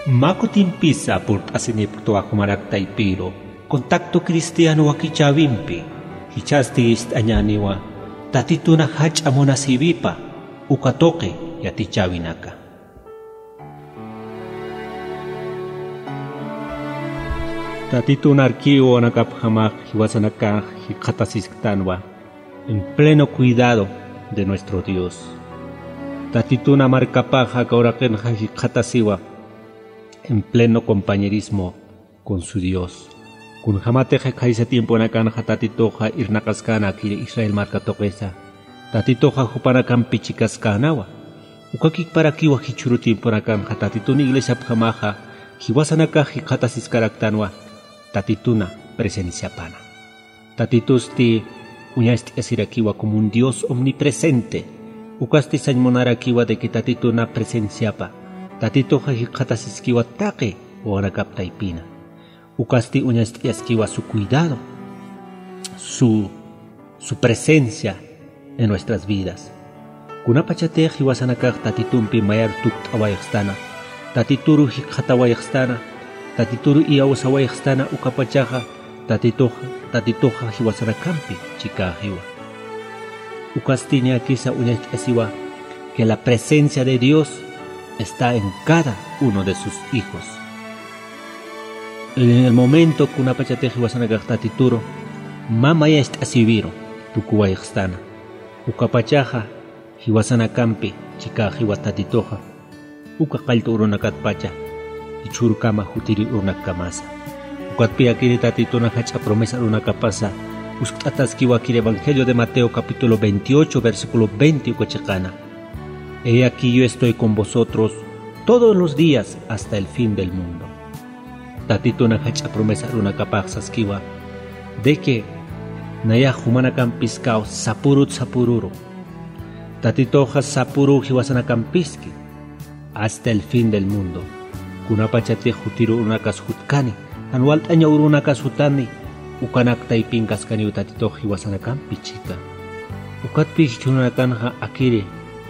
Makutin pisa por asiniptuakumarak taipiro, contacto cristiano wakichavimpi, hichasti istañaniwa, tatituna hach amona sibipa, ukatoke yatichavinaka. Tatituna arquivo anakaphamak hiwasanaka hikatasiktanwa, en pleno cuidado de nuestro Dios. Tatituna marcapaja kauraken hikatasiwa, en pleno compañerismo con su Dios. Kun jamateje kaisa tiempo nakan tatitoja irnakaskana kiri Israel marca toquesa. Tatitoja jupanakan pichikaskanawa. Ukakik para kiwa hichuru tiempo nakan tatituna iglesia pjamaja hiwasanaka hikatasiskaraktanwa. Tatituna presencia pana. Tatitusti uñasti asirakiwa como un Dios omnipresente. Ukasti sañmonarakiwa de que tatituna presenciapa. Tatitoja hikatasiskiwa take o anakaptaipina. Ukasti uñasti askiwa su cuidado, su presencia en nuestras vidas. Kunapachate hiwasanakak tatitumpi mayar tukt awayakstana. Tatituru hikatawayakstana. Tatituru iawasawayakstana ukapachaja. Tatitoja hiwasanakampi chikajiwa. Ukasti ñakisa uñasti asiwa que la presencia de Dios está en cada uno de sus hijos. En el momento que una pachateji wasanakak tatituro, mama ya está asibiro, tukuwayakstana. Ukapachaja, hiwasanakampi, chikaji watatitoja, ukakalto urunakat pacha, ichurukama jutiri urnakamasa. Ukatpi akiri tatitona hacha promesa urunakapasa, uskataski wakiri Evangelio de Mateo capítulo 28, versículo 20 ukachakana. He aquí yo estoy con vosotros todos los días hasta el fin del mundo. Tatito na hacha promesa runa kapaksaskiwa de que naya humanakan piskao sapururo. Tatito ha sapuru hiwasanakan piski hasta el fin del mundo. Kunapachate jutiru unakas hutkani, anual taña urunakas hutani, ukanak taipinkas kani tatito hiwasanakan pichika. Ukatpi hichunakan ha akiri.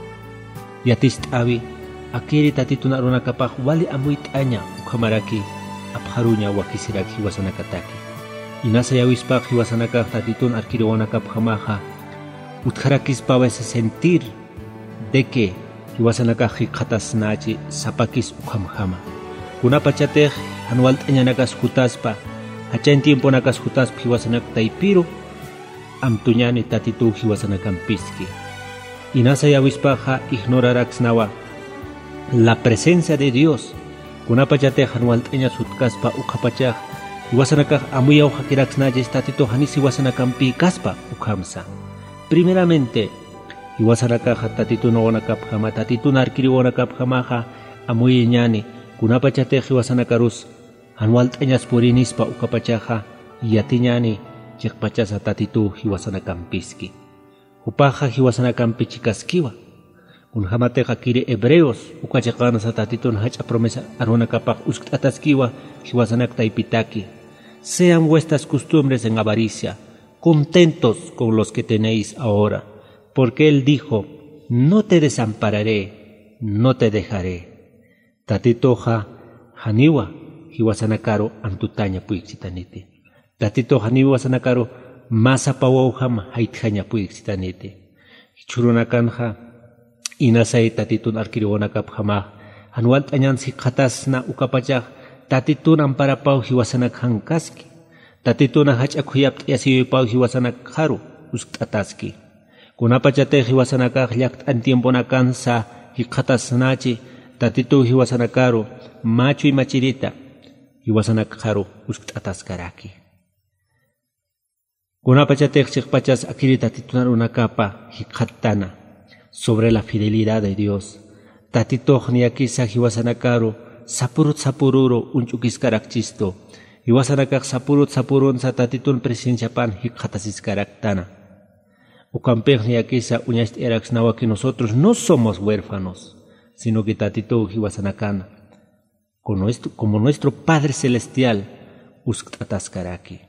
Yatist abi, akiri tatituna runakapaj wali amuit aña ukamaraki. Abharunya wakisiraki hiwasanakataki. Inasa yawispaq hiwasanakaq tatitun arkiriwanakapjamaja. Utjarakispa ese sentir de que hiwasanakaq hikatasnachi sapakis ukhamjama. Kunapachatej anual tañanakas hutaspa, hachain tiempo nakas hutaspa hiwasanak taipiro, amtuñani tatitu hiwasanakampiski. Inasa yawispaja ignoraraksnawa la presencia de Dios. Kunapachate anual taña sutkaspa ukapachaj iwasanakaj amuya ujakiraksnayes tatito hanisi wasanakampi kaspa ukhamsa. Primeramente, iwasanakaj tatito nogonakapjama, tatito narkiriwanakapjamaja amuya ñani, kunapachate iwasanakarus anual tañas purinispa ukapachaja yatiñani chikpachasa tatito iwasanakampiski. Upaja iwasanakampi chikaskiwa. Unhamate hakiri hebreos ukachakana sa tatitun hacha promesa arunakapak uskataskiwa hiwasanak taipitaki. Sean vuestras costumbres en avaricia, contentos con los que tenéis ahora, porque él dijo, no te desampararé, no te dejaré. Tatitoja haniwa hiwasanakaro antutaña puixitanite. Tatito haniwa sanakaro masapawauham haitjaña puixitanite. Churunakanja inasay tatitun arkiriwanakapjamaj anual tañan sikhatasna ukapachaj tatitun amparapaw hiwasanak hankaski tatitun hach'akuyapt'i asiwipaw hiwasanak haru usk'ataski kunapachatej hiwasanakaj llaqt'an tiemponakansa hikhatasnachi tatitun hiwasanakaru machu y machirita hiwasanak haru usk'ataskaraki kunapachatej chikpachas akiri tatitun arunakapa hikhatana sobre la fidelidad de Dios. Tatitoj niakisa hiwasanakaru sapururo unchukiskarakchisto. Hiwasanakak sapurun sa tatitun presenciapan hikhatasiskaractana. Ukampej niakisa uñast eraksnawa que nosotros no somos huérfanos, sino que tatitoj hiwasanakana. Como nuestro Padre Celestial usktataskaraki.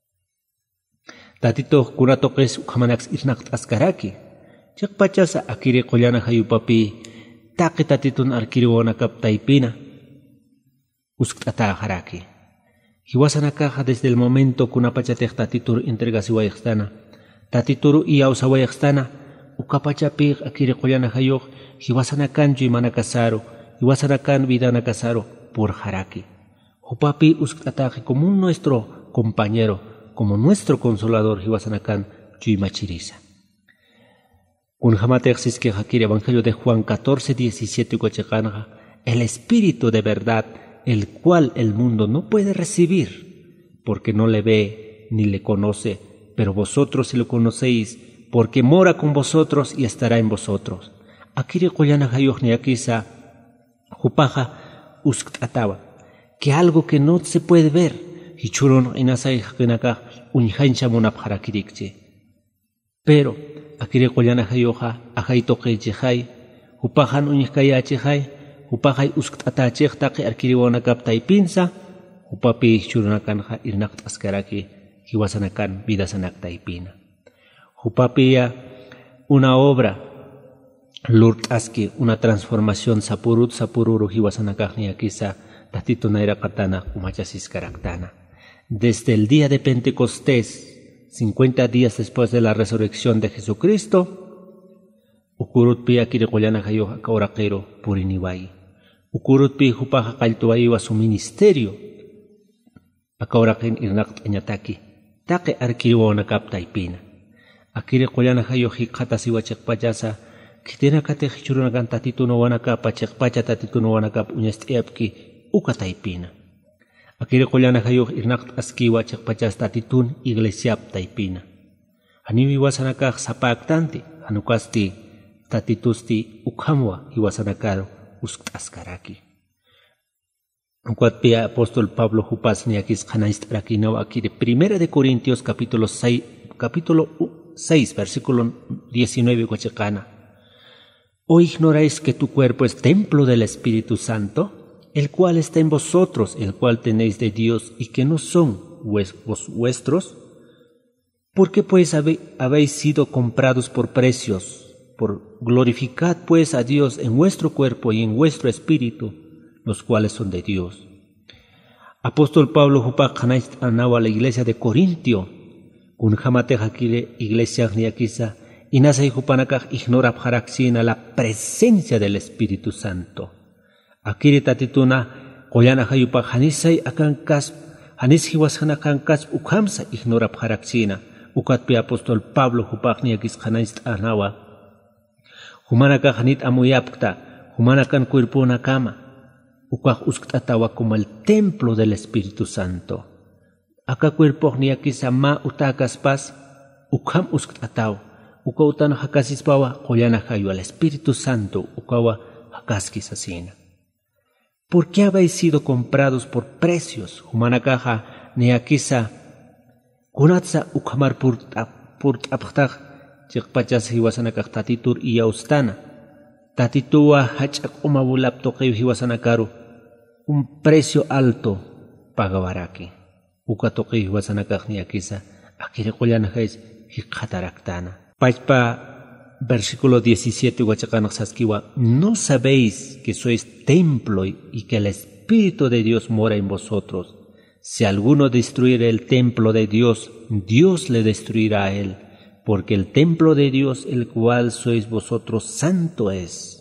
Tatitoj kunatokes ukhamanax irnaktaskaraki. Chikpachasa akiri qollana hayupapi taqi tatitun arkiriwanakap taipina usktata haraki. Hiwasanakaja desde el momento kunapachatej tatitur entregas iwayextana. Tatituru iyausawayextana. Ukapachapig akiri qoyana hayog. Hiwasanakanju imana casaro. Hiwasanakan vidana casaro por haraki. Hupapi usktataje como nuestro compañero, como nuestro consolador hiwasanakan yuimachiriza. Kunjamatexis que hakiri Evangelio de Juan 14:17 guachekanja. El Espíritu de verdad, el cual el mundo no puede recibir, porque no le ve ni le conoce, pero vosotros sí lo conocéis, porque mora con vosotros y estará en vosotros. Akiri qoyana hayojni akisa hupaja usktatawa, que algo que no se puede ver, hichuron inasai hakinaka unjancha monapharakirikche. Pero akiri qoyana hayoja ajaitoqeichejai, hupajan uñikayachejai, Upajay usktataachej taqi arkiriwanakap taipinsa, upapi churunakanja irnaqt askaraki hiwasanakan vidasanak taipina. Upapia una obra lurtaski, una transformación sapururu hiwasanakajni akisa tatito naira katana umachasis karaktana. Desde el día de Pentecostés, 50 días después de la resurrección de Jesucristo, ukurutpi akiriqollana hayoja kauraqero puriniwai. Ukurutpi hupaja qaltuwaiwa su ministerio. Akauraqin irnaqt añataki. Taqe arkiriwana kaptaipina. Akiriqollana hayoji qatasiwa chiqpachasa. Kitina kate hichurunakan tatituno wanakapa chiqpacha tatituno wanakap uñastiapki ukataipina. Akiriqollana hayoj irnaqt askiwa chiqpachas tatitun iglesiap taipina. Haniwi wasanakaq sapaqtanti hanukasti tatitusti ukhamwa iwasanakaro usktaskaraki. Cuatpia apóstol Pablo Jupasni akis kanaistrakinawa aquí de 1 de Corintios capítulo 6 versículo 19 guachecana. ¿O ignoráis que tu cuerpo es templo del Espíritu Santo, el cual está en vosotros, el cual tenéis de Dios y que no son vuestros? ¿Por qué pues habéis sido comprados por precios? Glorificad pues a Dios en vuestro cuerpo y en vuestro espíritu, los cuales son de Dios. Apóstol Pablo Jupak Hanait anawa la iglesia de Corintio, kun jamate hakile iglesia niakisa, y nasa jupanakaj ignora pjaraxina la presencia del Espíritu Santo. Akiri tatituna, koyana hayupak hanisay akankas, hanis hiwashanakankas ukhamsa ignora pjaraxina, ukatpi apóstol Pablo Jupak niakis hanait anawa, Humanaka hanit amuyapta, humanakan cuerpona kama, ukaj usktatawa como el templo del Espíritu Santo. Aka cuerpo ni akisa ma utakas pas, ukham usktataw, ukautano hakasispawa, koyana hayo al Espíritu Santo, ukawa hakaskis asina. ¿Por qué habéis sido comprados por precios? Humanakaja ni akisa, kunatsa ukhamar purt apchtaj, Chiqpachas hiwasanakaq tatitur iyaustana. Tatituwa hach'ak umabulap toqew hiwasanakaru. Un precio alto pagawaraki. Uka toqew hiwasanakaq niakisa. Akiriqollana hais hiqhataraktana. Pachpa versículo 17 huachaqanaq saskiwa. ¿No sabéis que sois templo y que el Espíritu de Dios mora en vosotros? Si alguno destruyere el templo de Dios, Dios le destruirá a él. Porque el templo de Dios, el cual sois vosotros, santo es.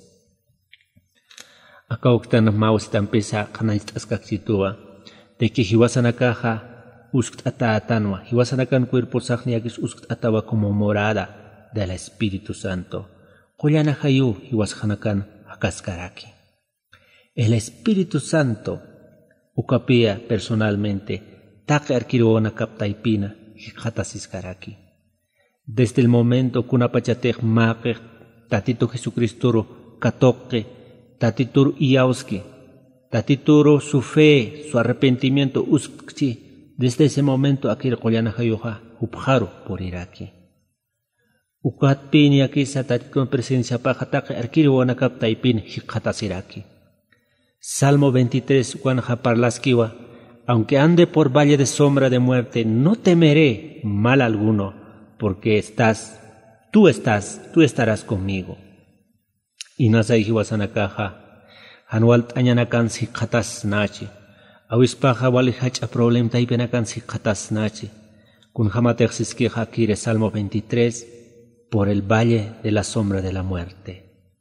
Acá octana maus tampesa kanaistaskakchituwa, de que hiwasanakaja usktatatanwa, hiwasanakan cuerpo sahniakis usktatawa como morada del Espíritu Santo. Koyana hayu hiwashanakan hakaskaraki. El Espíritu Santo, ukapia personalmente, take arkiruona kaptaipina, hikatasiskaraki. Desde el momento que una pachatej maque, tatito Jesucristo katoque, tatituro iauski, tatituro su fe, su arrepentimiento uskchi, desde ese momento aquí recolana hayoja upjaro por iraki. Ukatpini aquí sa tatito presencia pajataque arkiruana kaptaipin hikatasiraki. Salmo 23 Juanja parlaskiwa, aunque ande por valle de sombra de muerte, no temeré mal alguno. Porque tú estarás conmigo. Y nasa hiwasanakaja, anual tañanakan si katas nachi, Awispaja wali hacha problem taipenakan si katasnachi. Kun hamatexisqueja akire Salmo 23, por el valle de la sombra de la muerte.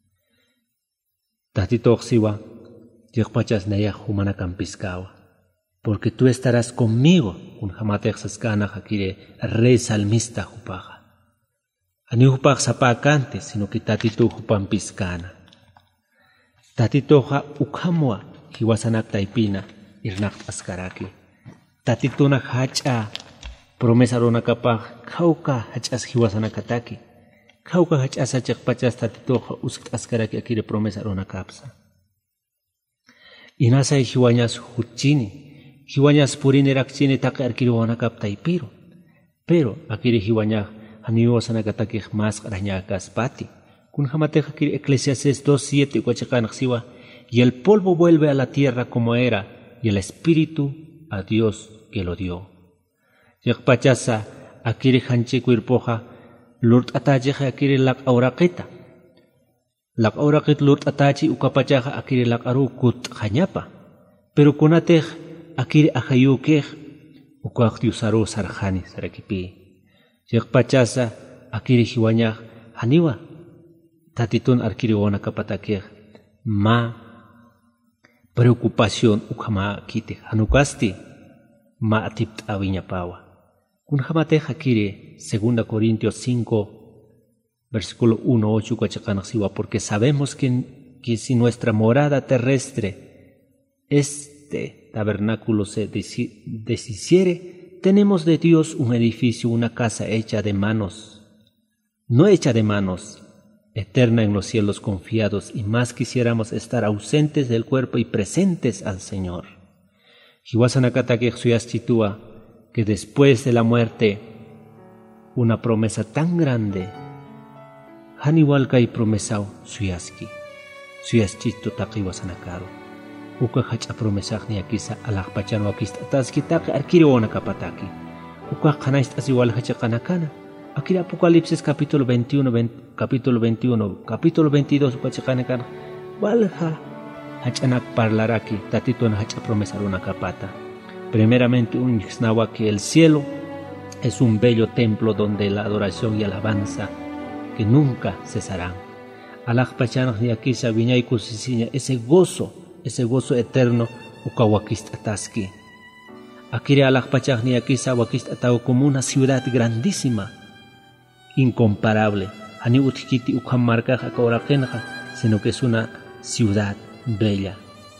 Tatitoxiwa, yekpachas neya humanakan piscawa. Porque tú estarás conmigo, kun hamatexiscana akire rey salmista jupaja. Ani hupaj sapacante, sino que tatitu hupan piscana. Tatitoja ukhamwa, hiwasanak taipina, irnak askaraki. Tatituna hacha, promesa rona kapaj, kauka hachas hiwasanakataki. Kauka hachas achakpachas tatitoja usk askaraki akire promesa rona kapsa. Inasa hiwañas huchini, hiwañas purini rakchini taki arkiri wanakap taipiro. Pero akire hiwañaj, aniwasanakataki mas rañakas pati. Kun hamateja akire Eclesiastes 2:7 huachakanaxiwa, y el polvo vuelve a la tierra como era, y el espíritu a Dios que lo dio. Yakpachasa akire hanchiku irpoja lurt atajeja akire lak auraqita. Lak auraqit lurt atachi ukapachaja akire lak aru kut hañapa. Pero kunatej akire ajayukej ukaktiusaru sarjani sarakipi. Yakpachasa akire hiwañaj haniwa tatitun arkire wana kapatakej ma preocupación ukama kite hanukasti ma atipt aviñapawa. Kunjamateja kire 2 Corintios 5 versículo 1-8 kuachakanaxiwa, porque sabemos que si nuestra morada terrestre, este tabernáculo se deshiciere, tenemos de Dios un edificio, una casa hecha de manos, no hecha de manos, eterna en los cielos confiados, y más quisiéramos estar ausentes del cuerpo y presentes al Señor. Hiwasanakatake suyastitúa que después de la muerte, una promesa tan grande, haniwalka y promesao suyaski, suyaschito taki wasanakaro, uka hacha promesaj ni akisa alakpachano akistataski taki arkiri wanakapataki, uka kanaist asiwal hacha kanakana. Aquí Apocalipsis capítulo 21, capítulo 22, pachakanakan, walha hachanak parlaraki, tatitona hacha promesaruna kapata. Primeramente un yixnawa que el cielo es un bello templo donde la adoración y alabanza que nunca cesarán. Alakpachanak ni akisa viñaiku sisiña, ese gozo eterno ukawakistataski. Aquí alakpachak ni akisa wakistatago como una ciudad grandísima, incomparable, ani utkiti ukhamarka akaurakenja, sino que es una ciudad bella.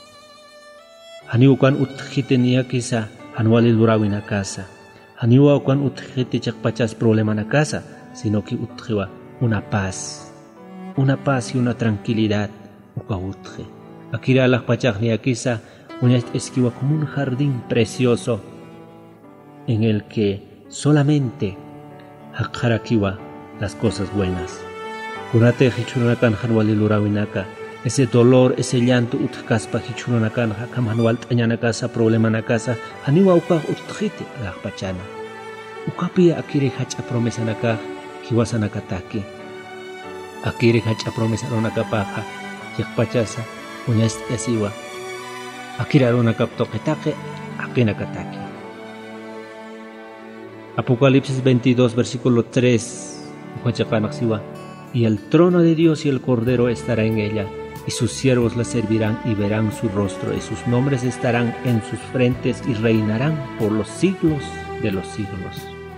Ani ukan utkiti niakisa anuali durawina casa. Ani ukan utkiti chakpachas problema na casa, sino que utjiwa una paz y una tranquilidad ukautje. Akira alakpachak niakisa uñas esquiva como un jardín precioso en el que solamente hakarakiwa las cosas buenas. Kurate hichunakan hanwali lurawinaka, ese dolor, ese llanto utkaspa hichunakan hakam hanwal tañanakasa problema nakasa haniwa uka utkite alakpachana. Ukapia akire hacha promesa naka hiwasanakataki. Akire hacha promesa ronakapaja yakpachasa uñas yasiwa. Akira ronakaptoketake akinakataki. Apocalipsis 22, versículo 3, y el trono de Dios y el Cordero estará en ella, y sus siervos la servirán y verán su rostro, y sus nombres estarán en sus frentes, y reinarán por los siglos de los siglos.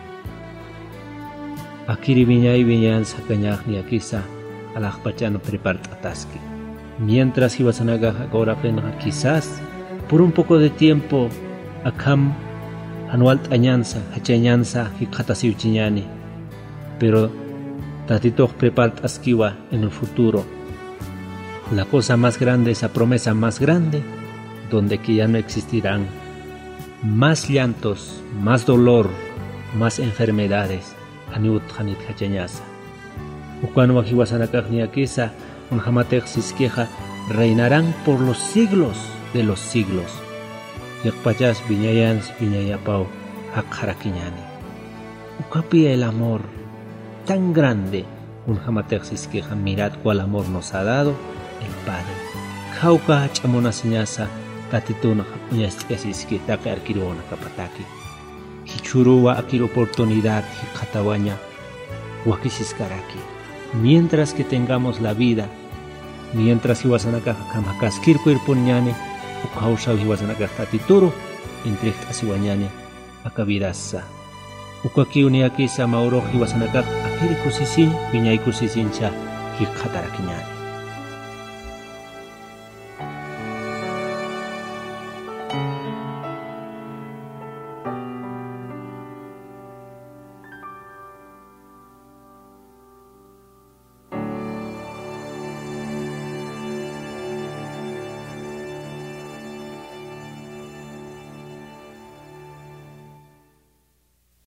Akiri viñay viñan sakañaj ni akisa alakpachano prepartataski. Mientras Hiwasanagaj ahora quizás por un poco de tiempo akam anual añanza, hachañanza, hikatasiuchiñani, pero tatito prepart askiwa en el futuro. La cosa más grande, esa promesa más grande, donde que ya no existirán más llantos, más dolor, más enfermedades. Aniut hanit hachañasa. Ukano wajiwasanakaj ni akisa, unhamatek siskeja, reinarán por los siglos de los siglos. Yakpachas viñayans viñayapau hakharakiñani. Ukapi el amor tan grande, un hamatersis queja, mirad cuál amor nos ha dado el Padre. Jauka chamona señasa, tatituna uñastikasiski taka arkiruwana kapataki. Hichuruwa akir oportunidad hikatawaña wakisiskaraki. Mientras que tengamos la vida, mientras hiwasanaka kamakaskirku irpunñane, ukawshaw hiwasanaka tatituru, entre asiwañane akavidasa. Ukaki uniaki samauro hiwasanaka akiri kusisin, viñay kusisincha hikatarakiñane.